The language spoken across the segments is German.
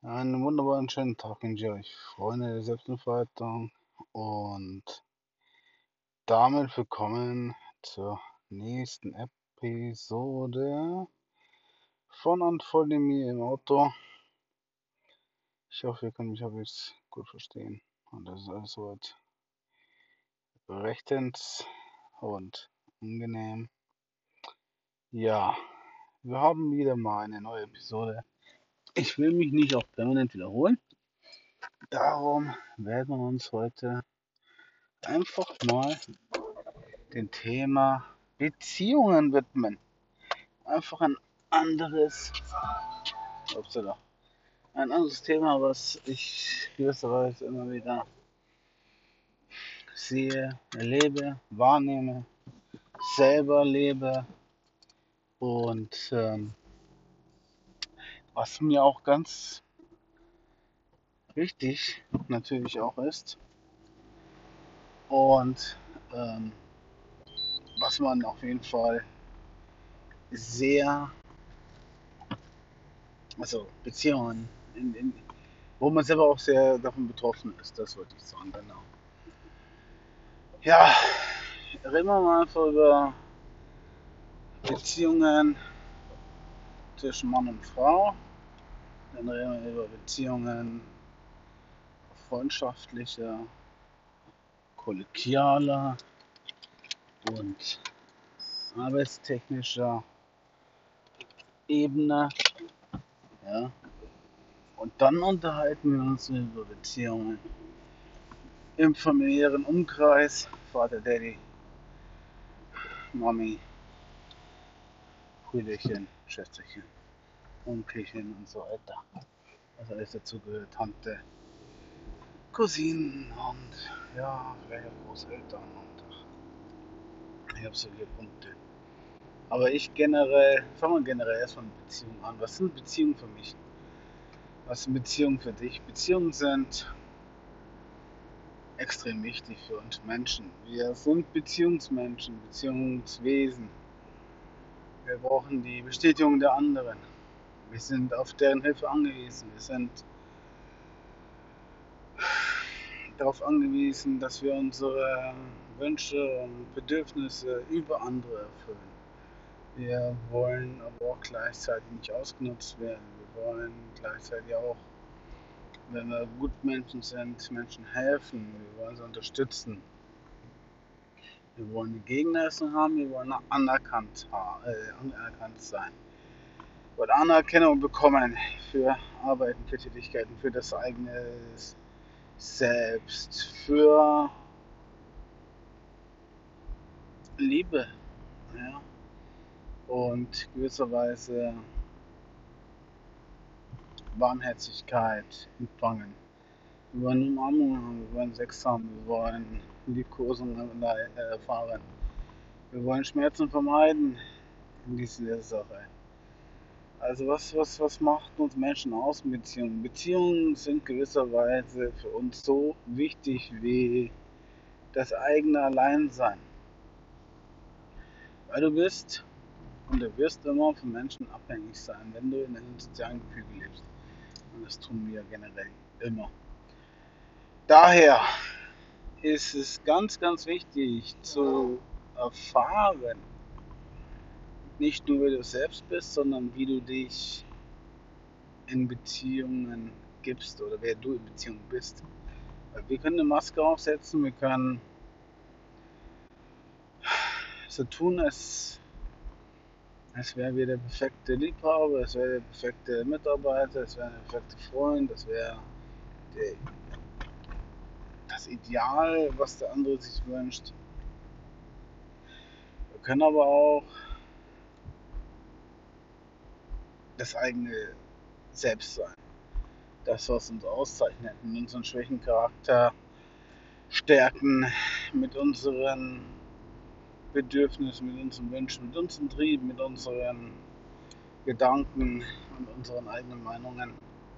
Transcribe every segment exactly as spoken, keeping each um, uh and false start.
Einen wunderbaren schönen Tag wünsche ich euch, Freunde der Selbstentfaltung, und damit willkommen zur nächsten Episode von und von mir im Auto. Ich hoffe, ihr könnt mich auch jetzt gut verstehen und das ist alles soweit rechtens und angenehm. Ja, wir haben wieder mal eine neue Episode. Ich will mich nicht auch permanent wiederholen, darum werden wir uns heute einfach mal dem Thema Beziehungen widmen. Einfach ein anderes, upsala, ein anderes Thema, was ich gewisserweise immer wieder sehe, erlebe, wahrnehme, selber lebe und ähm, was mir auch ganz wichtig natürlich auch ist und ähm, was man auf jeden Fall sehr, also Beziehungen, in, in, wo man selber auch sehr davon betroffen ist, das wollte ich sagen, genau. Ja, reden wir mal einfach über Beziehungen zwischen Mann und Frau. Dann reden wir über Beziehungen freundschaftlicher, kollegialer und arbeitstechnischer Ebene. Ja. Und dann unterhalten wir uns über Beziehungen im familiären Umkreis. Vater, Daddy, Mami, Brüderchen, Schwesterchen, Onkelchen und so weiter. Was alles dazu gehört, Tante, Cousinen und ja, vielleicht auch Großeltern und ach, ich habe so viele Punkte. Aber ich generell, fangen wir generell erst von Beziehungen an. Was sind Beziehungen für mich? Was sind Beziehungen für dich? Beziehungen sind extrem wichtig für uns Menschen. Wir sind Beziehungsmenschen, Beziehungswesen. Wir brauchen die Bestätigung der anderen. Wir sind auf deren Hilfe angewiesen. Wir sind darauf angewiesen, dass wir unsere Wünsche und Bedürfnisse über andere erfüllen. Wir wollen aber auch gleichzeitig nicht ausgenutzt werden. Wir wollen gleichzeitig auch, wenn wir gut Menschen sind, Menschen helfen. Wir wollen sie unterstützen. Wir wollen eine Gegenessen haben, wir wollen anerkannt, äh, anerkannt sein. Wir wollen Anerkennung bekommen für Arbeiten, für Tätigkeiten, für das eigene Selbst, für Liebe. Ja? Und gewisserweise Warmherzigkeit empfangen. Wir wollen Umarmung haben, wir wollen Sex haben, wir wollen Liebkosung erfahren. Wir wollen Schmerzen vermeiden in dieser Sache. Also was, was, was macht uns Menschen aus in Beziehungen? Beziehungen sind gewisserweise für uns so wichtig wie das eigene Alleinsein. Weil du bist und du wirst immer von Menschen abhängig sein, wenn du in einem sozialen Gefüge lebst. Und das tun wir generell immer. Daher ist es ganz, ganz wichtig zu erfahren, nicht nur wer du selbst bist, sondern wie du dich in Beziehungen gibst oder wer du in Beziehungen bist. Wir können eine Maske aufsetzen, wir können so tun, als, als wären wir der perfekte Liebhaber, als wäre der perfekte Mitarbeiter, als wäre der perfekte Freund, das wäre das Ideal, was der andere sich wünscht. Wir können aber auch das eigene Selbst sein. Das, was uns auszeichnet, mit unseren Schwächen, Charakter, Stärken, mit unseren Bedürfnissen, mit unseren Wünschen, mit unseren Trieben, mit unseren Gedanken und unseren eigenen Meinungen.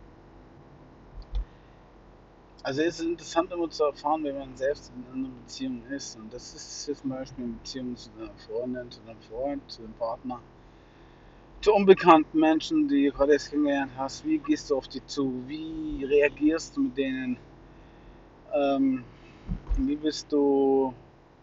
Also es ist interessant immer zu erfahren, wenn man selbst in einer Beziehung ist. Und das ist jetzt zum Beispiel eine Beziehung zu einer Freundin, zu einem Freund, zu einem Partner. zu unbekannten Menschen, die du gerade erst kennengelernt hast, wie gehst du auf die zu? Wie reagierst du mit denen? Ähm, wie bist du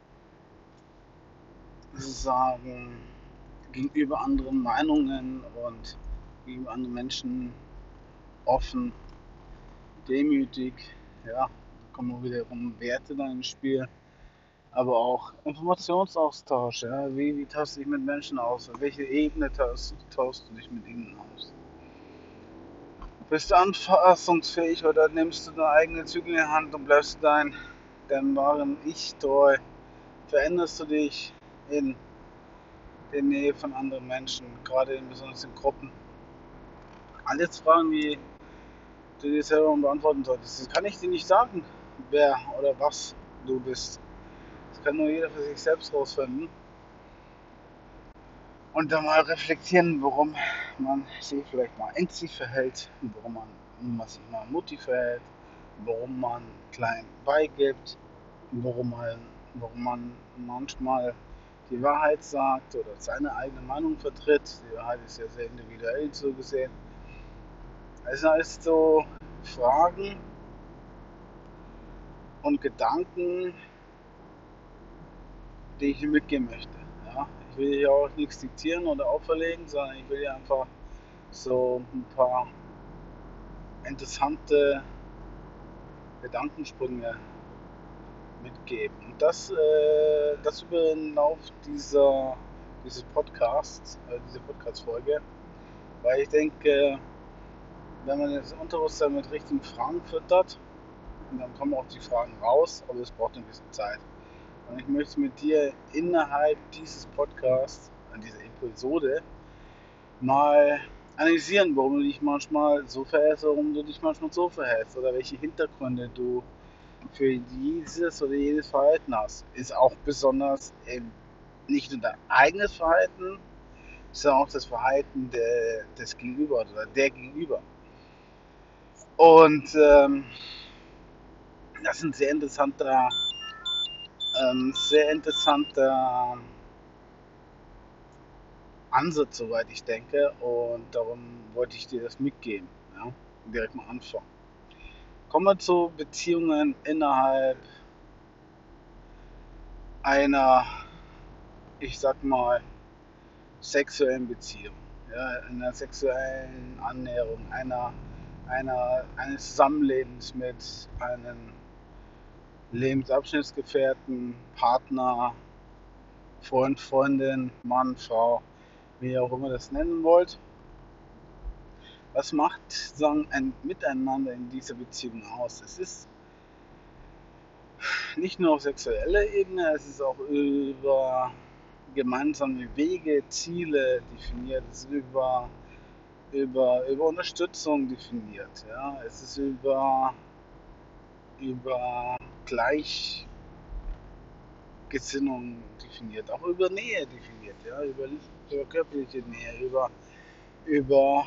sozusagen gegenüber anderen Meinungen und gegenüber anderen Menschen offen, demütig? Ja, da kommen wiederum Werte dann ins Spiel, aber auch Informationsaustausch. Ja, wie, wie tauschst du dich mit Menschen aus? Auf welche Ebene tauschst, tauschst du dich mit ihnen aus? Bist du anpassungsfähig oder nimmst du deine eigenen Zügel in die Hand und bleibst du dein, deinem wahren Ich treu? Veränderst du dich in der Nähe von anderen Menschen, gerade in, besonders in Gruppen? Alles Fragen, die du dir selber beantworten solltest. Das kann ich dir nicht sagen, wer oder was du bist. Das kann nur jeder für sich selbst rausfinden. Und dann mal reflektieren, warum man sich vielleicht mal ängstlich verhält, warum man, warum man sich mal mutig verhält, warum man klein beigibt, warum man, warum man manchmal die Wahrheit sagt oder seine eigene Meinung vertritt. Die Wahrheit ist ja sehr individuell so gesehen. Es sind alles so Fragen und Gedanken, die ich mitgeben möchte. Ja? Ich will hier auch nichts diktieren oder auferlegen, sondern ich will hier einfach so ein paar interessante Gedankensprünge mitgeben. Und das, äh, das über den Lauf dieser, dieses Podcasts, äh, diese Podcast-Folge, weil ich denke, wenn man das Unterbewusstsein mit richtigen Fragen füttert, dann kommen auch die Fragen raus, aber es braucht ein bisschen Zeit. Und ich möchte mit dir innerhalb dieses Podcasts, an dieser Episode, mal analysieren, warum du dich manchmal so verhältst, warum du dich manchmal so verhältst oder welche Hintergründe du für dieses oder jenes Verhalten hast. Ist auch besonders eben nicht nur dein eigenes Verhalten, sondern auch das Verhalten de, des Gegenüber oder der Gegenüber. Und ähm, das ist ein sehr interessanter, ähm, sehr interessanter Ansatz, soweit ich denke. Und darum wollte ich dir das mitgeben. Ja? Direkt mal anfangen. Kommen wir zu Beziehungen innerhalb einer, ich sag mal, sexuellen Beziehung. Ja, einer sexuellen Annäherung, einer, einer, eines Zusammenlebens mit einem Lebensabschnittsgefährten, Partner, Freund, Freundin, Mann, Frau, wie ihr auch immer das nennen wollt. Was macht sagen, ein Miteinander in dieser Beziehung aus? Es ist nicht nur auf sexueller Ebene, es ist auch über gemeinsame Wege, Ziele definiert, es ist über, über, über Unterstützung definiert. Ja? Es ist über, über Gleichgesinnung definiert, auch über Nähe definiert, ja? über, über körperliche Nähe, über, über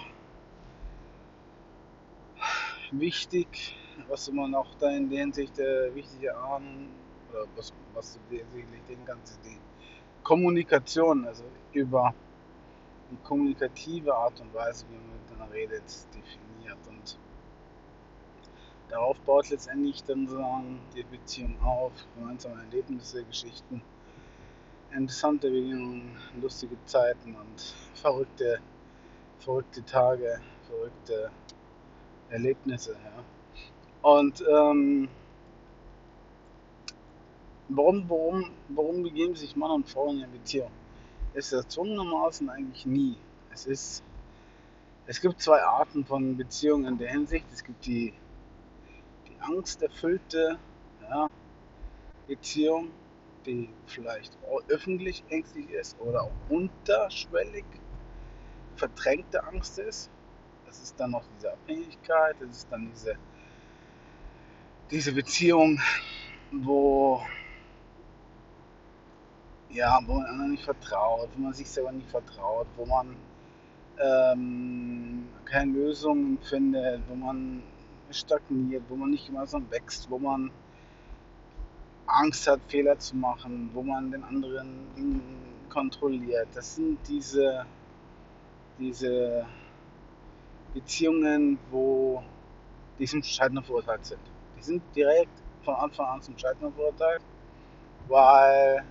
wichtig, was man auch da in der Hinsicht äh, wichtig erahnen, oder was, was du dir sicherlich den ganzen die Kommunikation, also über die kommunikative Art und Weise, wie man miteinander redet, definiert. Und darauf baut letztendlich dann sozusagen die Beziehung auf, gemeinsame Erlebnisse, Geschichten, interessante Begegnungen, lustige Zeiten und verrückte, verrückte Tage, verrückte Erlebnisse. Ja. Und ähm, warum, warum, warum begeben sich Mann und Frau in eine Beziehung? Ist erzwungenermaßen eigentlich nie. Es ist, es gibt zwei Arten von Beziehungen in der Hinsicht. Es gibt die, die angsterfüllte, ja, Beziehung, die vielleicht auch öffentlich ängstlich ist oder auch unterschwellig verdrängte Angst ist. Das ist dann noch diese Abhängigkeit, das ist dann diese, diese Beziehung, wo, ja, wo man anderen nicht vertraut, wo man sich selber nicht vertraut, wo man ähm, keine Lösungen findet, wo man stagniert, wo man nicht gemeinsam wächst, wo man Angst hat, Fehler zu machen, wo man den anderen kontrolliert. Das sind diese diese Beziehungen, wo die zum Scheitern verurteilt sind. Die sind direkt von Anfang an zum Scheitern verurteilt, weil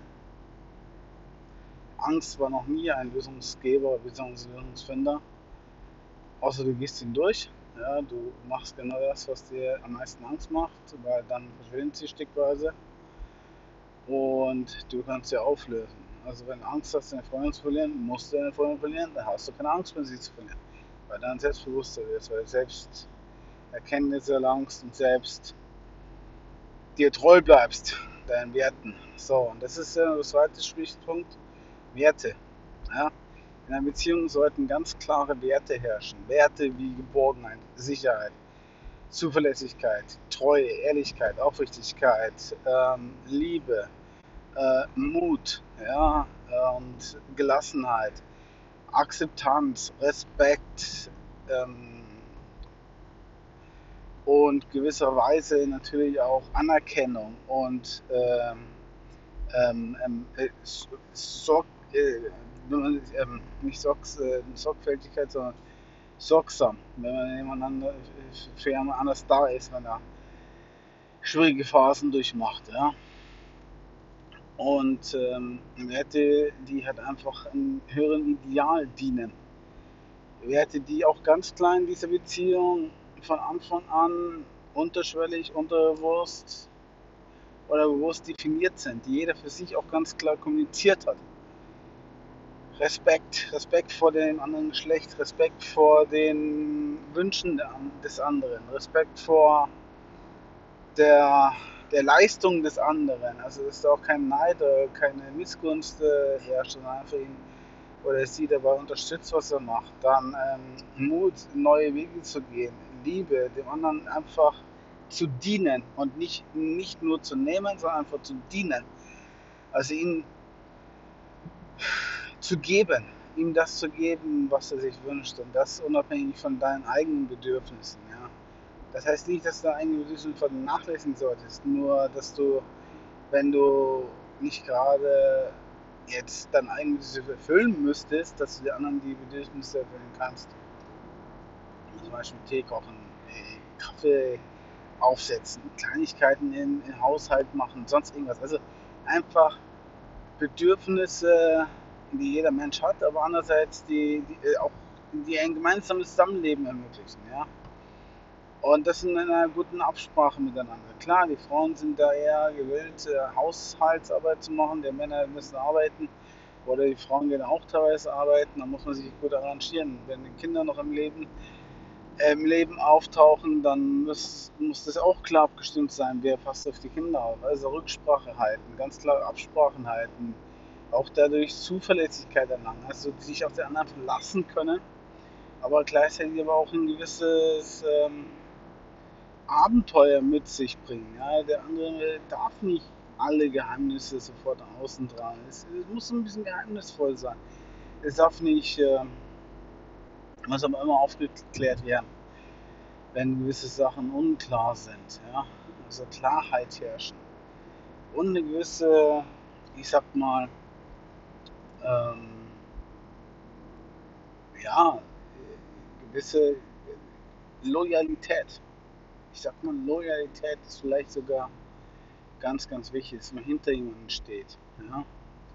Angst war noch nie ein Lösungsgeber bzw. Lösungsfinder, außer du gehst ihn durch. Ja, du machst genau das, was dir am meisten Angst macht, weil dann verschwindet sie stückweise und du kannst sie auflösen. Also wenn du Angst hast, deine Freundin zu verlieren, musst du deine Freundin verlieren, dann hast du keine Angst mehr, sie zu verlieren. Weil dann selbstbewusster wirst, weil du selbst Erkenntnisse erlangst und selbst dir treu bleibst, deinen Werten. So, und das ist ja der zweite Stichpunkt, Werte. Ja? In einer Beziehung sollten ganz klare Werte herrschen. Werte wie Geborgenheit, Sicherheit, Zuverlässigkeit, Treue, Ehrlichkeit, Aufrichtigkeit, ähm, Liebe, äh, Mut, ja, und Gelassenheit, Akzeptanz, Respekt, ähm, und gewisserweise natürlich auch Anerkennung und ähm, ähm, ähm, äh, Sorg, äh, ähm, nicht Sorgs, äh, Sorgfältigkeit, sondern sorgsam, wenn man nebeneinander für jemand anders da ist, wenn er schwierige Phasen durchmacht. Ja? Und ähm, Werte, die halt einfach einem höheren Ideal dienen. Werte, die auch ganz klar in dieser Beziehung von Anfang an unterschwellig, unterbewusst oder bewusst definiert sind, die jeder für sich auch ganz klar kommuniziert hat. Respekt, Respekt vor dem anderen Geschlecht, Respekt vor den Wünschen des anderen, Respekt vor der, der Leistung des anderen. Also dass da auch kein Neid oder keine Missgunst äh, herrscht, sondern einfach ihn oder sie dabei unterstützt, was er macht. Dann ähm, Mut, neue Wege zu gehen, Liebe, dem anderen einfach zu dienen und nicht, nicht nur zu nehmen, sondern einfach zu dienen. Also ihn zu geben, ihm das zu geben, was er sich wünscht und das unabhängig von deinen eigenen Bedürfnissen. Ja. Das heißt nicht, dass du deine eigenen Bedürfnisse vernachlässigen solltest, nur dass du, wenn du nicht gerade jetzt deine eigenen Bedürfnisse erfüllen müsstest, dass du die anderen die Bedürfnisse erfüllen kannst. Zum Beispiel Tee kochen, Kaffee aufsetzen, Kleinigkeiten im, im Haushalt machen, sonst irgendwas. Also einfach Bedürfnisse, die jeder Mensch hat, aber andererseits die, die auch die ein gemeinsames Zusammenleben ermöglichen. Ja? Und das in einer guten Absprache miteinander. Klar, die Frauen sind da eher gewillt, Haushaltsarbeit zu machen, die Männer müssen arbeiten oder die Frauen gehen auch teilweise arbeiten, da muss man sich gut arrangieren. Wenn die Kinder noch im Leben, äh, im Leben auftauchen, dann muss, muss das auch klar abgestimmt sein, wer passt auf die Kinder auf. Also Rücksprache halten, ganz klare Absprachen halten, auch dadurch Zuverlässigkeit erlangen, also sich auf den anderen verlassen können, aber gleichzeitig aber auch ein gewisses ähm, Abenteuer mit sich bringen. Ja? Der andere darf nicht alle Geheimnisse sofort außen dran. Es, es muss ein bisschen geheimnisvoll sein. Es darf nicht, äh, muss aber immer aufgeklärt werden, wenn gewisse Sachen unklar sind. Ja? Also Klarheit herrschen. Und eine gewisse, ich sag mal, ähm, ja, gewisse Loyalität. Ich sag mal, Loyalität ist vielleicht sogar ganz, ganz wichtig, dass man hinter jemandem steht. Ja?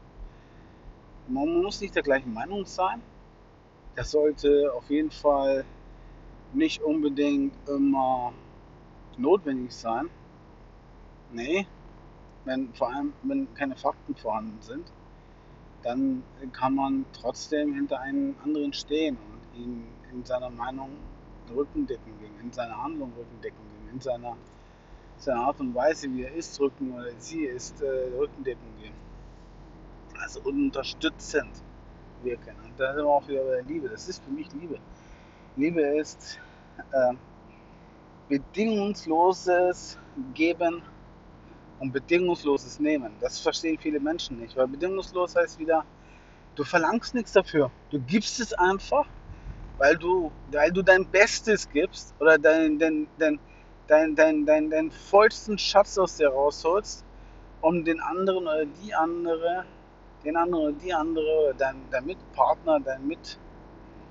Man muss nicht der gleichen Meinung sein. Das sollte auf jeden Fall nicht unbedingt immer notwendig sein. Nee, wenn, vor allem wenn keine Fakten vorhanden sind, dann kann man trotzdem hinter einem anderen stehen und ihn in seiner Meinung Rückendeckung geben, in seiner Handlung Rückendeckung geben, in seiner, seiner Art und Weise, wie er ist, Rücken oder sie ist, äh, Rückendeckung geben. Also unterstützend wirken. Und da sind wir auch wieder bei der Liebe. Das ist für mich Liebe. Liebe ist äh, bedingungsloses Geben und bedingungsloses Nehmen. Das verstehen viele Menschen nicht, weil bedingungslos heißt wieder, du verlangst nichts dafür. Du gibst es einfach, weil du, weil du dein Bestes gibst oder dein, dein, dein, dein, dein, dein, dein vollsten Schatz aus dir rausholst, um den anderen oder die andere, den anderen oder die andere oder dein, dein Mitpartner, dein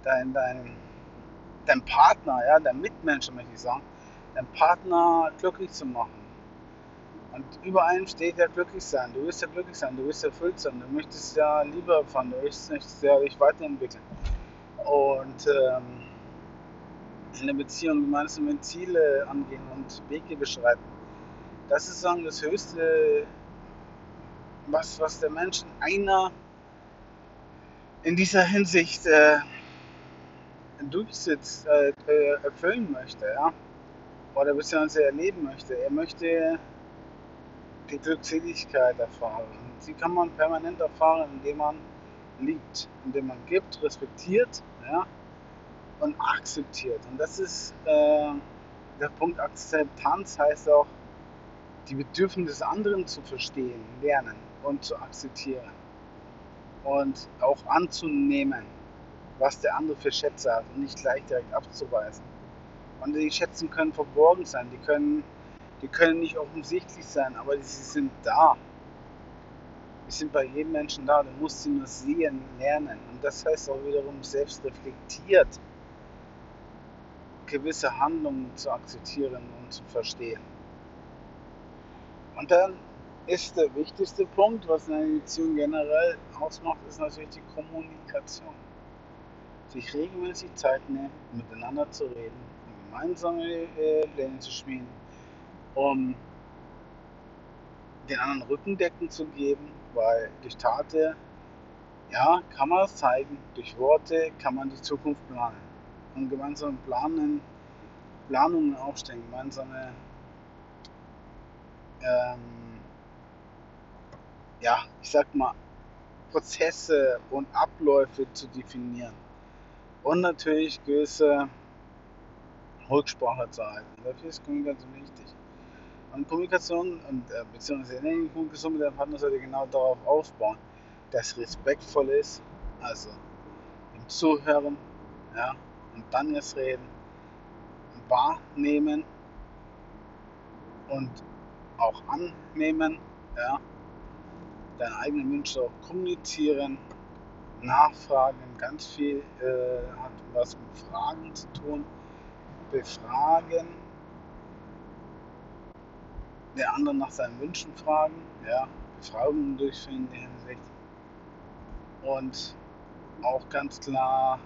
dein, dein, dein Partner, ja, dein Mitmensch, möchte ich sagen, dein Partner glücklich zu machen. Und über allem steht ja glücklich sein. Du willst ja glücklich sein, du willst erfüllt sein, du möchtest ja Liebe erfahren, du möchtest ja dich weiterentwickeln. Und ähm, in der Beziehung gemeinsame Ziele angehen und Wege beschreiten. Das ist sagen das Höchste, was, was der Mensch in einer in dieser Hinsicht äh, durchsitzt, äh, äh, erfüllen möchte, ja. Oder beziehungsweise erleben möchte. Er möchte die Glückseligkeit erfahren. Und die kann man permanent erfahren, indem man liebt, indem man gibt, respektiert, ja, und akzeptiert. Und das ist äh, der Punkt Akzeptanz, heißt auch, die Bedürfnisse des anderen zu verstehen, lernen und zu akzeptieren und auch anzunehmen, was der andere für Schätze hat und nicht gleich direkt abzuweisen. Und die Schätze können verborgen sein, die können, die können nicht offensichtlich sein, aber sie sind da. Die sind bei jedem Menschen da, du musst sie nur sehen, lernen. Und das heißt auch wiederum selbst reflektiert, gewisse Handlungen zu akzeptieren und zu verstehen. Und dann ist der wichtigste Punkt, was eine Beziehung generell ausmacht, ist natürlich die Kommunikation. Sich regelmäßig Zeit nehmen, miteinander zu reden, gemeinsame äh, Pläne zu schmieden, um den anderen Rückendeckung zu geben, weil durch Taten, ja, kann man es zeigen, durch Worte kann man die Zukunft planen. Und gemeinsame Planen, Planungen aufstellen, gemeinsame ähm, ja, ich sag mal, Prozesse und Abläufe zu definieren. Und natürlich gewisse Rücksprache zu halten. Dafür ist Kommunikation wichtig. Und Kommunikation und äh, beziehungsweise die Kommunikation mit deinem Partner sollte genau darauf aufbauen, dass respektvoll ist, also im Zuhören, ja, und dann erst reden, wahrnehmen und auch annehmen, ja, deine eigenen Wünsche auch kommunizieren, nachfragen, ganz viel äh, hat was mit Fragen zu tun, befragen, der andere nach seinen Wünschen fragen, ja, Befragungen durchführen in der Hinsicht und auch ganz klar,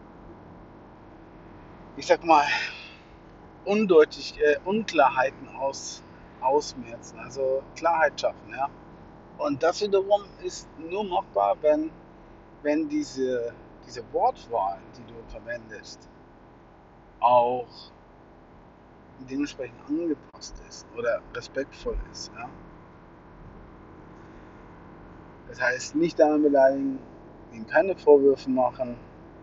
ich sag mal, undeutig, äh, Unklarheiten aus, ausmerzen, also Klarheit schaffen, ja. Und das wiederum ist nur machbar, wenn, wenn diese, diese Wortwahl, die du verwendest, auch dementsprechend angepasst ist oder respektvoll ist. Ja? Das heißt, nicht daran beleidigen, ihm keine Vorwürfe machen,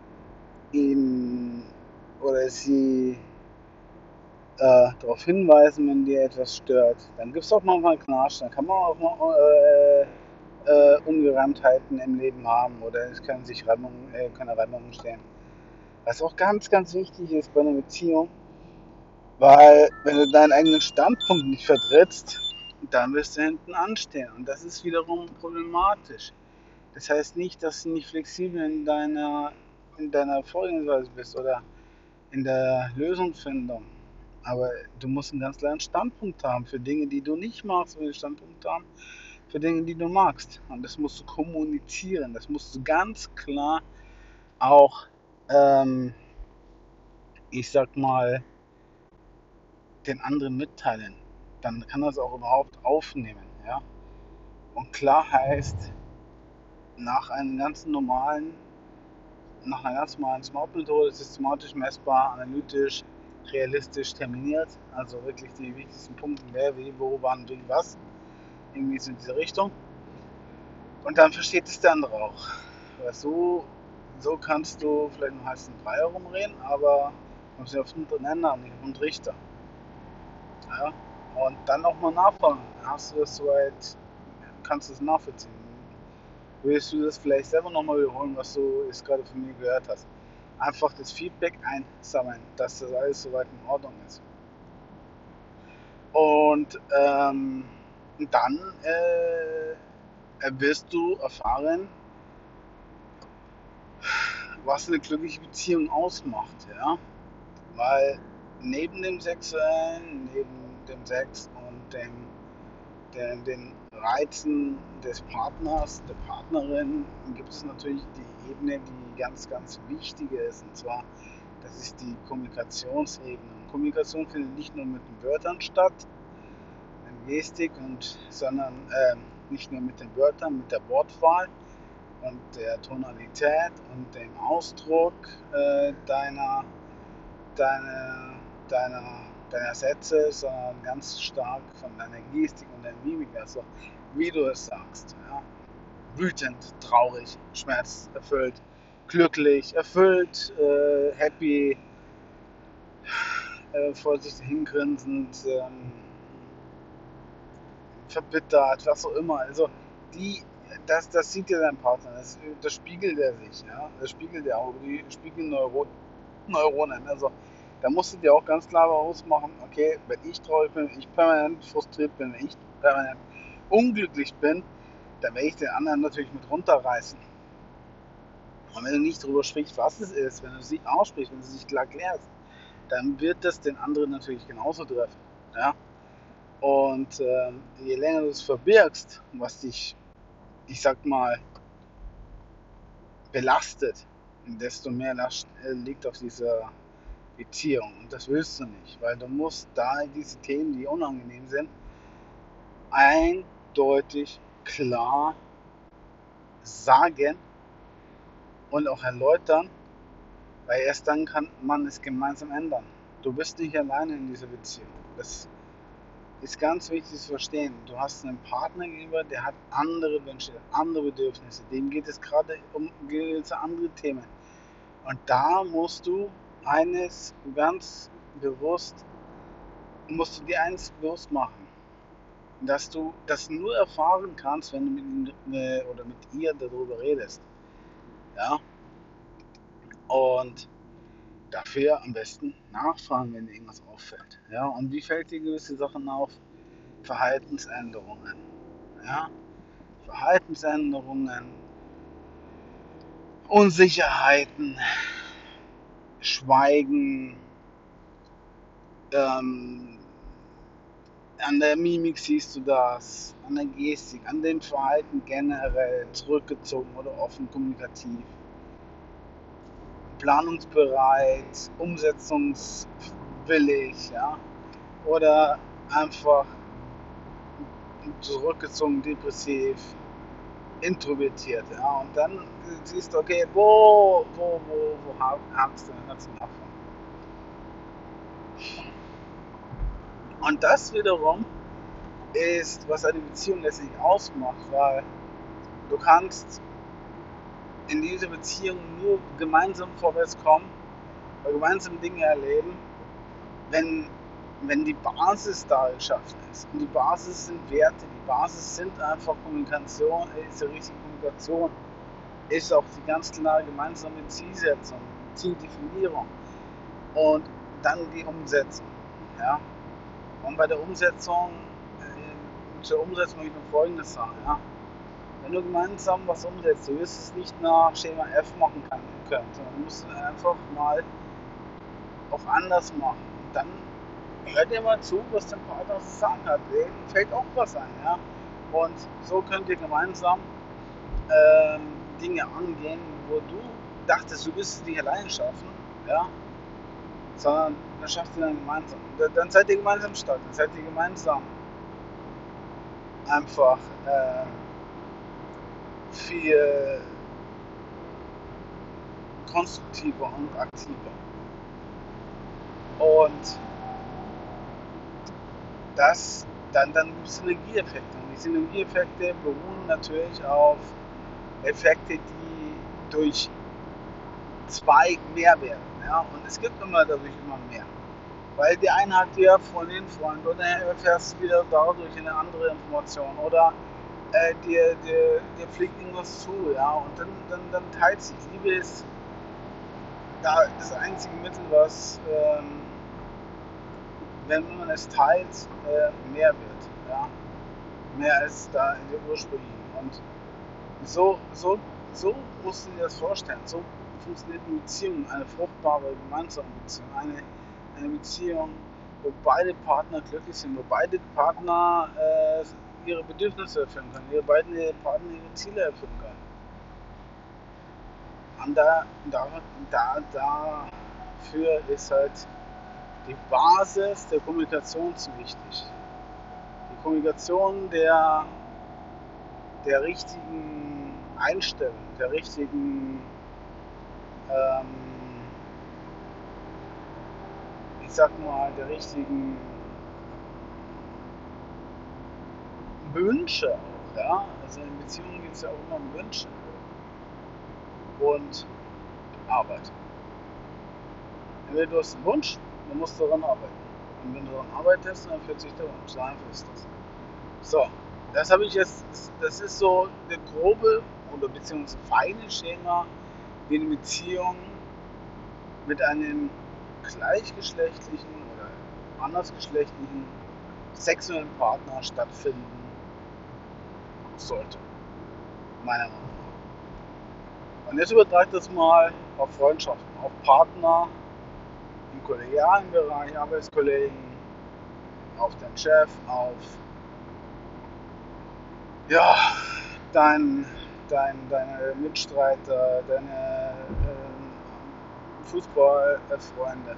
ihm oder sie äh, darauf hinweisen, wenn dir etwas stört. Dann gibt es auch manchmal Knatsch, dann kann man auch mal äh, äh, Ungereimtheiten im Leben haben oder es können sich Reibungen, äh, können Reibungen entstehen. Was auch ganz, ganz wichtig ist bei einer Beziehung, weil wenn du deinen eigenen Standpunkt nicht vertrittst, dann wirst du hinten anstehen. Und das ist wiederum problematisch. Das heißt nicht, dass du nicht flexibel in deiner, in deiner Vorgehensweise bist oder in der Lösungsfindung. Aber du musst einen ganz klaren Standpunkt haben für Dinge, die du nicht magst, einen Standpunkt haben für Dinge, die du magst. Und das musst du kommunizieren. Das musst du ganz klar auch, ähm, ich sag mal, den anderen mitteilen. Dann kann er es auch überhaupt aufnehmen. Ja? Und klar heißt, nach einem ganz normalen, nach einer ganz normalen Smart-Methode, systematisch messbar, analytisch, realistisch terminiert, also wirklich die wichtigsten Punkte, wer, wie, wo, wann, wie, was, irgendwie so in diese Richtung. Und dann versteht es der andere auch. Weil so, so kannst du vielleicht einen heißen Brei herumreden, aber kommst du auf den Nenner, nicht auf den Trichter. Ja? Und dann auch mal nachfragen. Hast du das soweit, kannst du es nachvollziehen? Willst du das vielleicht selber nochmal wiederholen, was du jetzt gerade von mir gehört hast? Einfach das Feedback einsammeln, dass das alles soweit in Ordnung ist. Und ähm, dann äh, wirst du erfahren, was eine glückliche Beziehung ausmacht, ja. Weil neben dem Sexuellen, neben dem Sex und dem, den, den Reizen des Partners, der Partnerin, gibt es natürlich die Ebene, die ganz, ganz wichtig ist. Und zwar, das ist die Kommunikationsebene. Und Kommunikation findet nicht nur mit den Wörtern statt, in Gestik, und, sondern ähm, nicht nur mit den Wörtern, mit der Wortwahl und der Tonalität und dem Ausdruck äh, deiner, deiner, deiner, deiner Sätze, sondern ganz stark von deiner Gestik und der Mimik, also wie du es sagst. Ja? Wütend, traurig, schmerzerfüllt, glücklich, erfüllt, äh, happy, äh, vor sich hingrinsend, ähm, verbittert, was auch immer. Also die, das, das sieht ja dein Partner, das, das spiegelt er sich, ja, das spiegelt er auch, die spiegeln Neuro, Neuronen. Also da musst du dir auch ganz klar ausmachen, okay, wenn ich traurig bin, wenn ich permanent frustriert bin, wenn ich permanent unglücklich bin, dann werde ich den anderen natürlich mit runterreißen. Und wenn du nicht darüber sprichst, was es ist, wenn du es nicht aussprichst, wenn du es nicht klar klärst, dann wird das den anderen natürlich genauso treffen. Ja? Und ähm, je länger du es verbirgst, was dich, ich sag mal, belastet, desto mehr Last äh, liegt auf dieser Beziehung. Und das willst du nicht, weil du musst da diese Themen, die unangenehm sind, eindeutig klar sagen und auch erläutern, weil erst dann kann man es gemeinsam ändern. Du bist nicht alleine in dieser Beziehung. Das ist ganz wichtig zu verstehen. Du hast einen Partner gegenüber, der hat andere Wünsche, andere Bedürfnisse. Dem geht es gerade um gewisse andere Themen. Und da musst du eines ganz bewusst, musst du dir eines bewusst machen, dass du das nur erfahren kannst, wenn du mit ihm äh, oder mit ihr darüber redest. Ja? Und dafür am besten nachfragen, wenn dir irgendwas auffällt. Ja? Und wie fällt dir gewisse Sachen auf? Verhaltensänderungen. Ja? Verhaltensänderungen, Unsicherheiten, Schweigen, ähm, an der Mimik siehst du das, an der Gestik, an dem Verhalten generell, zurückgezogen oder offen kommunikativ, planungsbereit, umsetzungswillig, ja, oder einfach zurückgezogen, depressiv, introvertiert, ja, und dann siehst du, okay, wo, wo, wo, wo hakst du den ganzen Abfall. Und das wiederum ist, was eine Beziehung letztlich ausmacht, weil du kannst in dieser Beziehung nur gemeinsam vorwärts kommen, oder gemeinsam Dinge erleben, wenn, wenn die Basis da geschaffen ist. Und die Basis sind Werte, die Basis sind einfach Kommunikation, ist ja richtig Kommunikation, ist auch die ganz klare gemeinsame Zielsetzung, Zieldefinierung und dann die Umsetzung. Ja? Und bei der Umsetzung, äh, zur Umsetzung möchte ich noch Folgendes sagen. Ja? Wenn du gemeinsam was umsetzt, du wirst es nicht nach Schema F machen können, sondern du musst es einfach mal auch anders machen. Und dann hört dir mal zu, was dein Partner zu sagen hat. Dem fällt auch was ein. Ja? Und so könnt ihr gemeinsam ähm, Dinge angehen, wo du dachtest, du wirst es nicht alleine schaffen, ja? Sondern dann schafft ihr dann gemeinsam. Dann seid ihr gemeinsam stark, dann seid ihr gemeinsam einfach äh, viel konstruktiver und aktiver. Und das, dann, dann gibt es Synergieeffekte. Und die Synergieeffekte beruhen natürlich auf Effekte, die durch zwei mehr werden. Ja? Und es gibt immer dadurch immer mehr. Weil der eine hat ja von den Freunden oder erfährst du wieder dadurch eine andere Information oder äh, dir, dir, dir fliegt irgendwas zu, ja, und dann, dann, dann teilt sich. Liebe ist da das einzige Mittel, was, ähm, wenn man es teilt, äh, mehr wird, ja, mehr als da in der ursprünglichen. Und so, so, so musst du dir das vorstellen. So funktioniert eine Beziehung, eine fruchtbare gemeinsame Beziehung, eine, eine Beziehung, wo beide Partner glücklich sind, wo beide Partner äh, ihre Bedürfnisse erfüllen können, ihre beiden Partner ihre Ziele erfüllen können. Und da, da, da, dafür ist halt die Basis der Kommunikation zu wichtig. Die Kommunikation der, der richtigen Einstellung, der richtigen, ähm, ich sag mal, der richtigen Wünsche auch. Ja? Also in Beziehungen geht es ja auch immer um Wünsche und Arbeit. Entweder du hast einen Wunsch, dann musst du daran arbeiten. Und wenn du daran arbeitest, dann erfüllt sich der Wunsch. So einfach ist das. So, das habe ich jetzt, das ist so der grobe oder beziehungsweise feine Schema, wie eine Beziehung mit einem gleichgeschlechtlichen oder andersgeschlechtlichen sexuellen Partner stattfinden sollte. Meiner Meinung nach. Und jetzt übertragt das mal auf Freundschaften, auf Partner im kollegialen Bereich, Arbeitskollegen, auf den Chef, auf ja, dein, dein, deine Mitstreiter, deine äh, Fußballfreunde.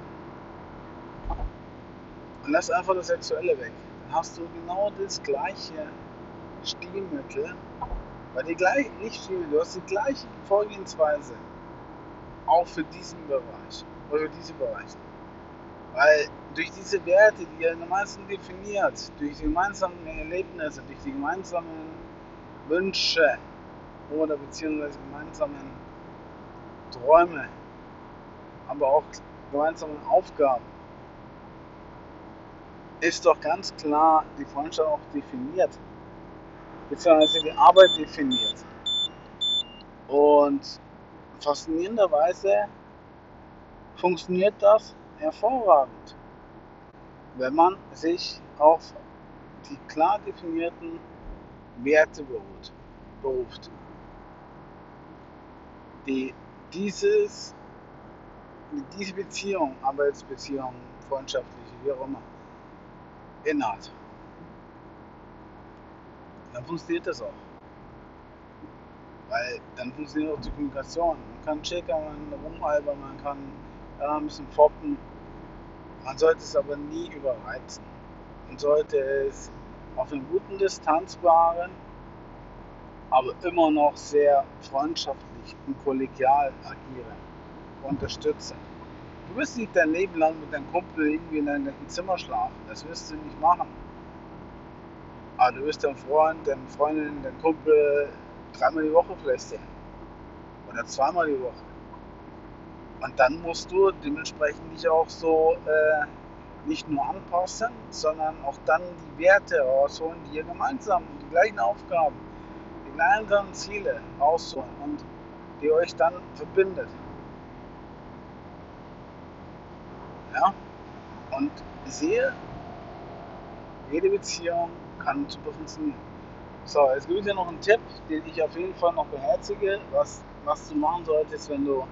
Und lass einfach das Sexuelle weg. Dann hast du genau das gleiche Stilmittel, weil die gleich, nicht Stilmittel, du hast die gleiche Vorgehensweise auch für diesen Bereich oder für diese Bereiche. Weil durch diese Werte, die ihr gemeinsam definiert, durch die gemeinsamen Erlebnisse, durch die gemeinsamen Wünsche oder beziehungsweise gemeinsamen Träume, aber auch gemeinsamen Aufgaben, ist doch ganz klar die Freundschaft auch definiert, beziehungsweise die Arbeit definiert. Und faszinierenderweise funktioniert das hervorragend, wenn man sich auf die klar definierten Werte beruht, beruft, die dieses, diese Beziehung, Arbeitsbeziehung, freundschaftliche, wie auch immer, innehat. Dann funktioniert das auch. Weil dann funktioniert auch die Kommunikation. Man kann schickern, man kann rumalbern, man kann ja, ein bisschen foppen. Man sollte es aber nie überreizen. Man sollte es auf einer guten Distanz wahren, aber immer noch sehr freundschaftlich und kollegial agieren, unterstützen. Du wirst nicht dein Leben lang mit deinem Kumpel irgendwie in deinem Zimmer schlafen. Das wirst du nicht machen. Aber du wirst deinen Freund, deine Freundin, deinen Kumpel dreimal die Woche vielleicht sehen. Oder zweimal die Woche. Und dann musst du dementsprechend dich auch so äh, nicht nur anpassen, sondern auch dann die Werte rausholen, die ihr gemeinsam, die gleichen Aufgaben, die gemeinsamen Ziele rausholen und die euch dann verbindet. Ja? Und ich sehe, jede Beziehung kann super funktionieren. So, jetzt gibt es ja noch einen Tipp, den ich auf jeden Fall noch beherzige, was, was du machen solltest, wenn du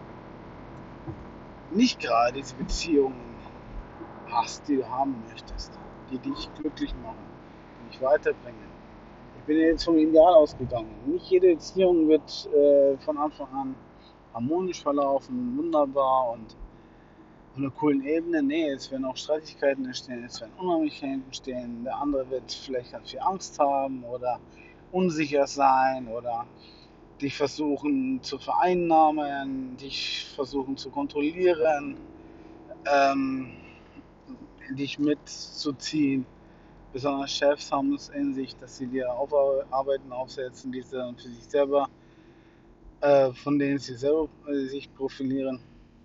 nicht gerade diese Beziehungen hast, die du haben möchtest, die dich glücklich machen, die dich weiterbringen. Ich bin jetzt vom Ideal ausgegangen. Nicht jede Beziehung wird äh, von Anfang an harmonisch verlaufen, wunderbar und auf einer coolen Ebene. Nee, es werden auch Streitigkeiten entstehen, es werden Unheimlichkeiten entstehen. Der andere wird vielleicht ganz viel Angst haben oder unsicher sein oder dich versuchen zu vereinnahmen, dich versuchen zu kontrollieren, ähm, dich mitzuziehen. Besonders Chefs haben es in sich, dass sie dir Arbeiten aufsetzen, die sie dann für sich selber, äh, von denen sie selber äh, sich profilieren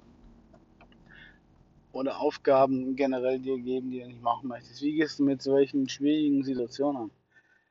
oder Aufgaben generell dir geben, die du nicht machen möchtest. Wie gehst du mit solchen schwierigen Situationen an?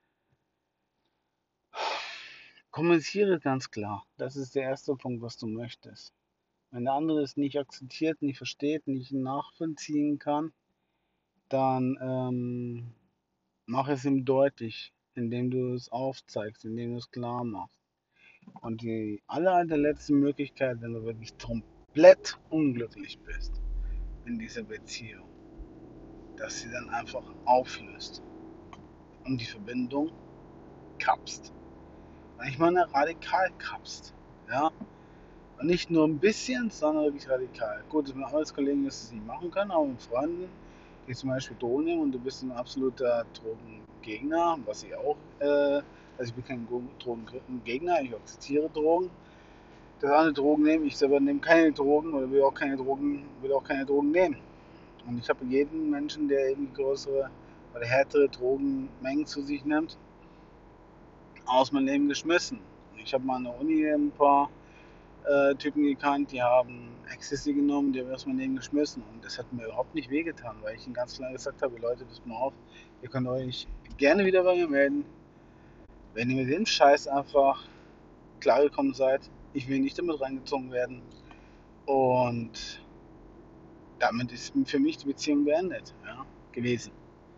Kommuniziere ganz klar. Das ist der erste Punkt, was du möchtest. Wenn der andere es nicht akzeptiert, nicht versteht, nicht nachvollziehen kann, dann ähm, mach es ihm deutlich, indem du es aufzeigst, indem du es klar machst. Und die aller, allerletzte Möglichkeit, wenn du wirklich komplett unglücklich bist in dieser Beziehung, dass sie dann einfach auflöst und die Verbindung kapst. Und ich meine radikal kapst. Ja? Und nicht nur ein bisschen, sondern wirklich radikal. Gut, mit Arbeitskollegen wirst du es nicht machen können, aber mit Freunden, die zum Beispiel Drogen nehmen und du bist ein absoluter Drogengegner, was ich auch, äh, also ich bin kein Drogengegner, ich akzeptiere Drogen. Dass andere Drogen nehmen, ich selber nehme keine Drogen oder will auch keine Drogen, will auch keine Drogen nehmen. Und ich habe jeden Menschen, der irgendwie größere oder härtere Drogenmengen zu sich nimmt, aus meinem Leben geschmissen. Ich habe mal an der Uni ein paar äh, Typen gekannt, die haben Ecstasy genommen, die haben aus meinem Leben geschmissen. Und das hat mir überhaupt nicht wehgetan, weil ich ihnen ganz klar gesagt habe, Leute, passt mal auf, ihr könnt euch gerne wieder bei mir melden, wenn ihr mit dem Scheiß einfach klargekommen seid. Ich will nicht damit reingezogen werden. Und damit ist für mich die Beziehung beendet, ja, gewesen.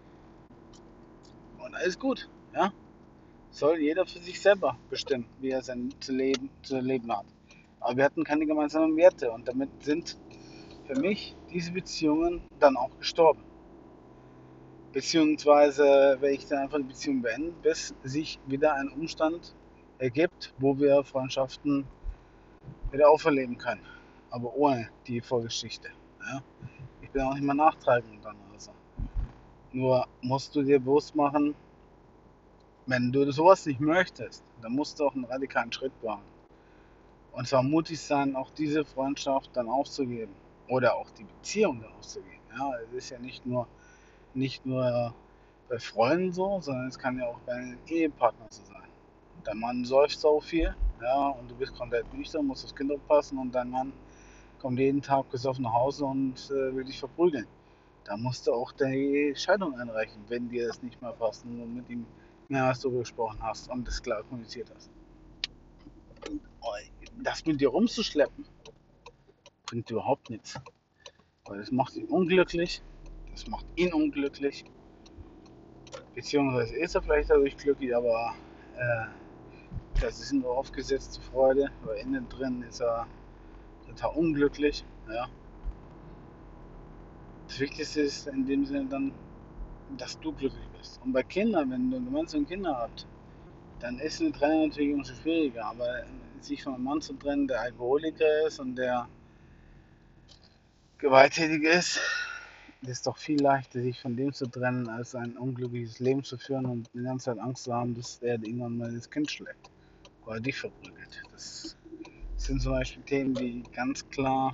Und alles gut, ja. Soll jeder für sich selber bestimmen, wie er sein zu leben, zu leben hat. Aber wir hatten keine gemeinsamen Werte und damit sind für mich diese Beziehungen dann auch gestorben. Beziehungsweise werde ich dann einfach die Beziehung beenden, bis sich wieder ein Umstand ergibt, wo wir Freundschaften wieder auferleben können. Aber ohne die Vorgeschichte. Ja? Ich bin auch nicht mehr nachtragend dann oder so. Nur musst du dir bewusst machen, wenn du sowas nicht möchtest, dann musst du auch einen radikalen Schritt wagen. Und zwar mutig sein, auch diese Freundschaft dann aufzugeben. Oder auch die Beziehung dann aufzugeben. Ja, es ist ja nicht nur, nicht nur bei Freunden so, sondern es kann ja auch bei einem Ehepartner so sein. Dein Mann säuft so viel, ja, und du bist komplett nüchtern, musst das Kind aufpassen und dein Mann kommt jeden Tag besoffen nach Hause und äh, will dich verprügeln. Da musst du auch die Scheidung einreichen, wenn dir das nicht mehr passt und du mit ihm mehrmals darüber gesprochen hast und das klar kommuniziert hast. Das mit dir rumzuschleppen, bringt überhaupt nichts. Weil das macht ihn unglücklich, das macht ihn unglücklich, beziehungsweise ist er vielleicht dadurch glücklich, aber äh, das ist nur aufgesetzte Freude, weil innen drin ist er total unglücklich. Ja. Das Wichtigste ist in dem Sinne dann, dass du glücklich bist. Und bei Kindern, wenn du gemeinsam Kinder habt, dann ist eine Trennung natürlich umso schwieriger. Aber sich von einem Mann zu trennen, der Alkoholiker ist und der gewalttätig ist, ist doch viel leichter, sich von dem zu trennen, als ein unglückliches Leben zu führen und die ganze Zeit Angst zu haben, dass er irgendwann mal das Kind schlägt oder dich verprügelt. Das sind zum Beispiel Themen, die ganz klar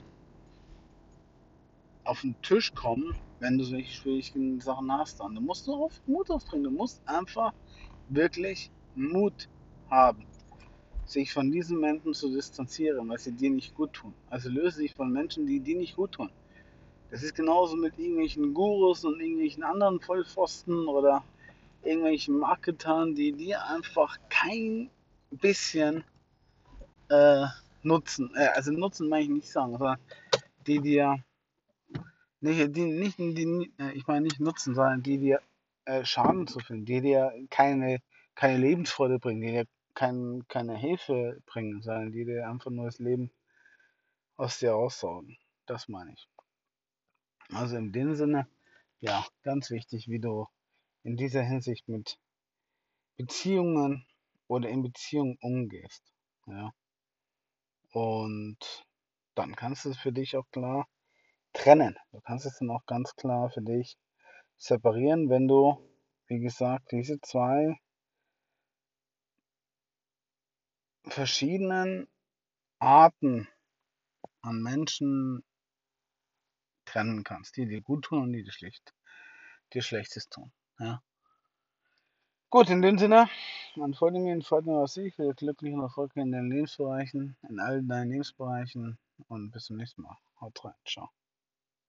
auf den Tisch kommen, wenn du solche schwierigen Sachen hast. Dann du musst du auf Mut aufbringen. Du musst einfach wirklich Mut haben, sich von diesen Menschen zu distanzieren, weil sie dir nicht gut tun. Also löse dich von Menschen, die dir nicht gut tun. Das ist genauso mit irgendwelchen Gurus und irgendwelchen anderen Vollpfosten oder irgendwelchen Marketern, die dir einfach kein bisschen äh, nutzen. Äh, also nutzen meine ich nicht sagen, sondern die dir nicht, die, nicht die, äh, ich meine nicht nutzen, sondern die dir äh, Schaden zufügen, die dir keine, keine Lebensfreude bringen, die dir kein, keine Hilfe bringen, sondern die dir einfach nur das Leben aus dir raussaugen. Das meine ich. Also in dem Sinne, ja, ganz wichtig, wie du in dieser Hinsicht mit Beziehungen oder in Beziehungen umgehst. Ja. Und dann kannst du es für dich auch klar trennen. Du kannst es dann auch ganz klar für dich separieren, wenn du, wie gesagt, diese zwei verschiedenen Arten an Menschen trennen kannst, die dir gut tun und die dir schlecht, dir Schlechtes tun. Ja. Gut, in dem Sinne, man folge mir, folge mir was ich, will glücklich und erfolgreich in deinen Lebensbereichen, in all deinen Lebensbereichen und bis zum nächsten Mal. Haut rein, ciao.